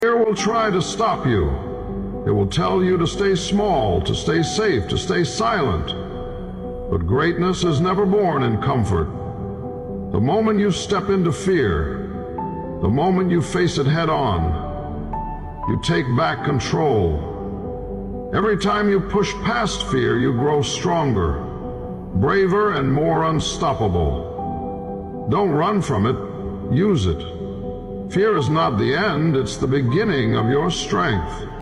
Fear will try to stop you. It will tell you to stay small, to stay safe, to stay silent. But greatness is never born in comfort. The moment you step into fear, the moment you face it head on, you take back control. Every time you push past fear, you grow stronger, braver, and more unstoppable. Don't run from it, use it. Fear is not the end, it's the beginning of your strength.